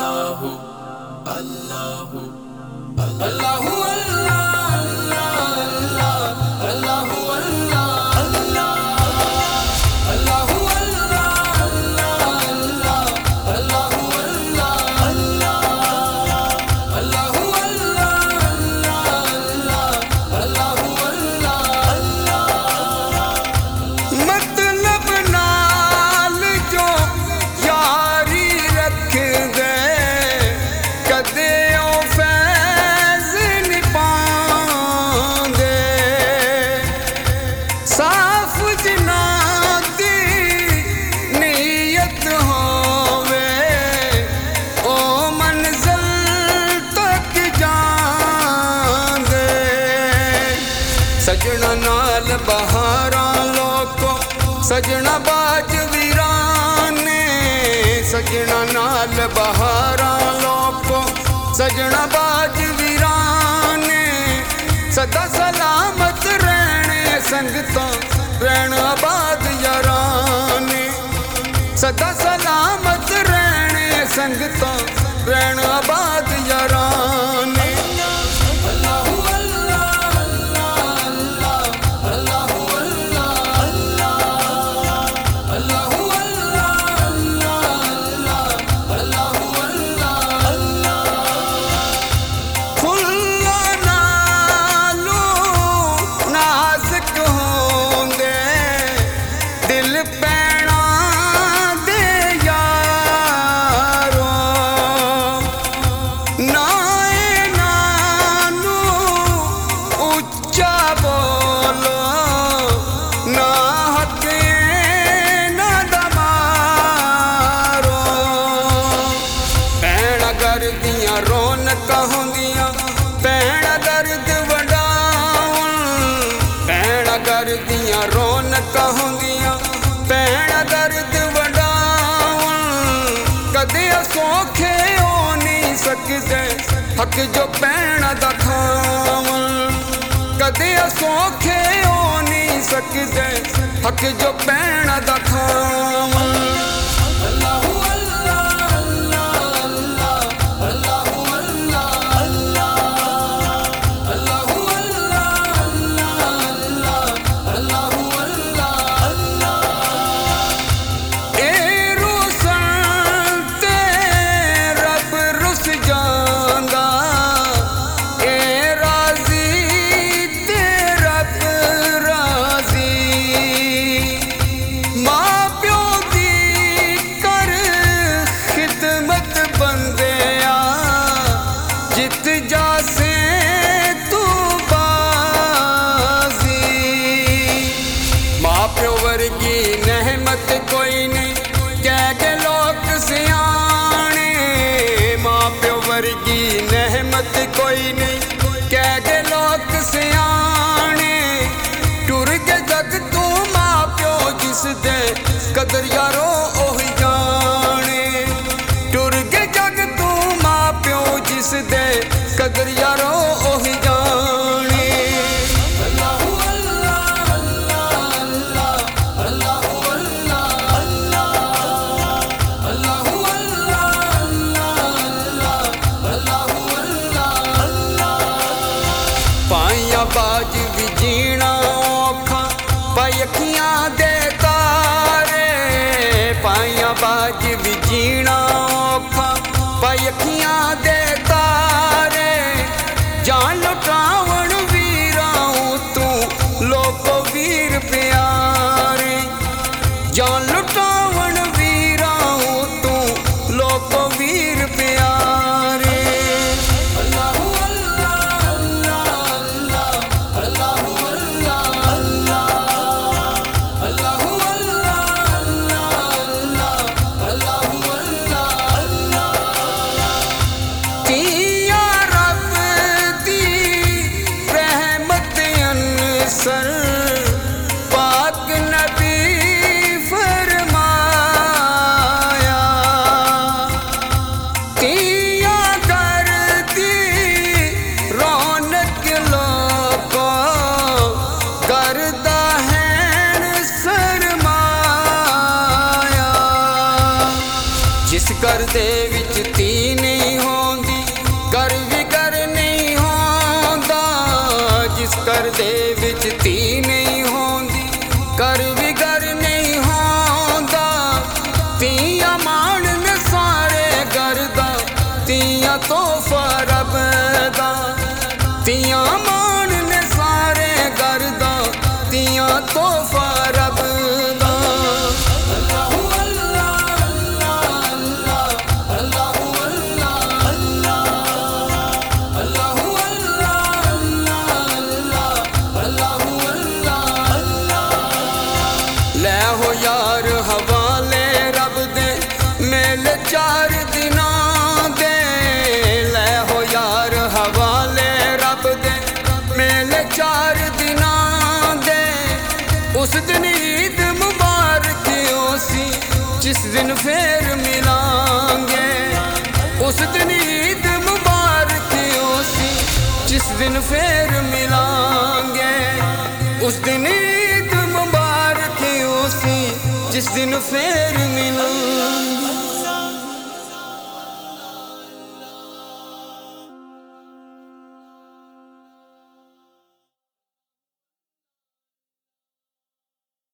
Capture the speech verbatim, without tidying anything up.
अल्लाहु अल्लाहु अल्लाहु अल्लाह अल्लाहु अल्लाह अल्लाहु अल्लाह अल्लाहु अल्लाह अल्लाहु अल्लाह मतलब नाल जो यारी रख दे कदे ओ फैज़ नहीं पांदे साफ जिना दी नीयत होवे ओ मंजिल तक जांदे सजना नाल बहारां लोको सजना बाज वीराने सजना नाल बहारां लोको सजना बाज वीराने सदा सलामत रहने संगतों रहन आबाद याराने सदा सलामत रहने संगतों रहन आबाद याराने अल्लाहु अल्लाह अल्लाह अल्लाहु अल्लाह अल्लाहु अल्लाह अल्लाहु अल्लाह फुल्ला नालू नाज़ुक होंदे दिल पैणा दे यारो नाए नानू उच्चा बोलो ना हके ना दमारो पैणा कर दियां रौनक होंदियां पैणा दर्द वडाउन पैणा कर दियां रौनक होंदियां पैणा दर्द वडाउन कदे सौखे हो नहीं सकदे हक जो पैणा दा खावन कदे सौखे हो नहीं सकदे हक जो पैणा दा खावन अल्लाहु अल्लाह अल्लाह अल्लाहु अल्लाह अल्लाहु अल्लाह अल्लाहु अल्लाह ए रुसन ते रब रुस जांदा ए राज़ी ते रब राज़ी मां प्यो दी कर खिदमत बंदिया जित जासे तू बाज़ी मां प्यो वर्गी नहमत कोई नहीं कह के लोग सियाने मां प्यो वर्गी नहमत कोई नहीं कह के लोग सियाने टुर के जग तू मां प्यो जिस दे कदर यारो ओही जाने टुर के जग तू मां प्यो जिस दे कदर यारो ओही जाने अल्लाहु अल्लाह अल्लाह अल्लाहु अल्लाह अल्लाहु अल्लाह अल्लाहु अल्लाह पाइया बाज भी जीना औखा पाई अखियां दे तारे पाइया बाज भी जीना औखा पाई अखियां दे तारे जान लुटावण वीरां तू लोको वीर प्यारे जान लुटावण वीरां तू लोको वीर प्यारे अल्लाहु अल्लाह अल्लाह अल्लाहु अल्लाह अल्लाहु अल्लाह अल्लाहु अल्लाह किया रब दी रहमत अनसर पाक नबी फरमा जिस घर दे विच धी नहीं होंदी घर भी घर नहीं होंदा। जिस घर दे विच धी नहीं होंदी घर भी घर नहीं होंदा। तियां मान ने सारे घर दा तियां तोहफा रब दा। तियां मान ने सारे घर दा तियां तोहफा रब दा। अल्लाहु अल्लाह अल्लाह अल्लाहु अल्लाह अल्लाह अल्लाहु अल्लाह अल्लाह अल्लाहु अल्लाह अल्लाह। लै हो यार हवाले रब दे मेले चार दिनां दे। लै हो यार हवाले रब दे मेले चार दिनां दे। उस दिन ईद मुबारक होसी जिस दिन फिर मिलांगे। उस दिन ईद मुबारक होसी जिस दिन फिर मिलांगे। उस दिन ईद मुबारक होसी जिस दिन फिर मिलांगे।